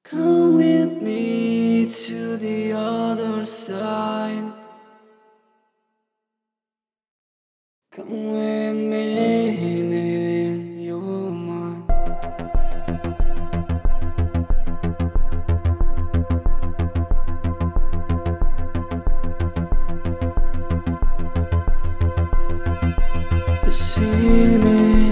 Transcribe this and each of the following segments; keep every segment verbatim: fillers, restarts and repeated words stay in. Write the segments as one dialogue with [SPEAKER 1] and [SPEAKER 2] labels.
[SPEAKER 1] Come with me to the other side. Come with me, live in your mind. You see me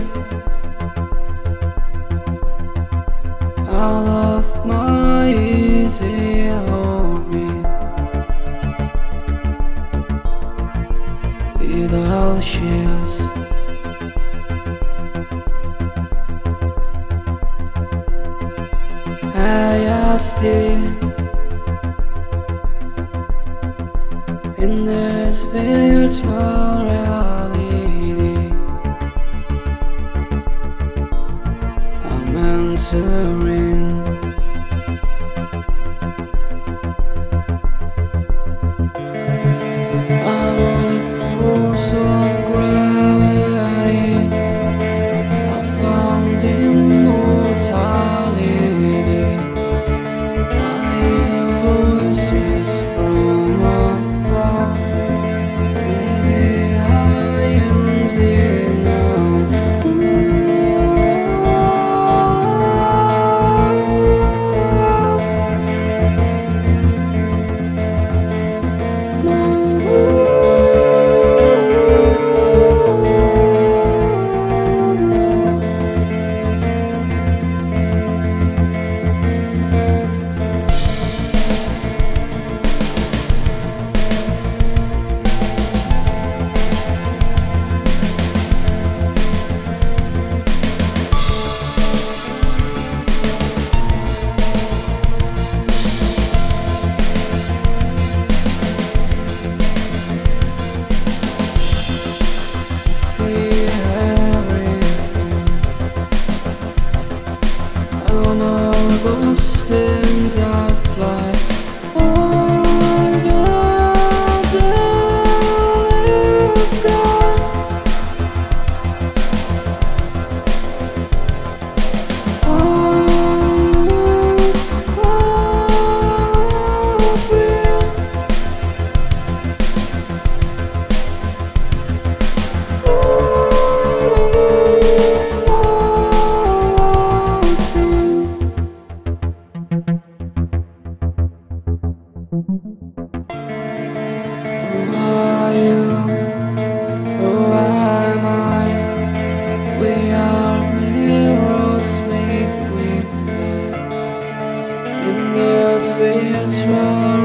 [SPEAKER 1] out of my easy orbit, without shields. I asked you in this virtual reality. I'm entering out of the force of gravity. I found immortality. I hear voices from afar. Maybe I am seeing those things I fly under the sky. Always I feel who are you? Who am I? We are mirrors made with light in this virtual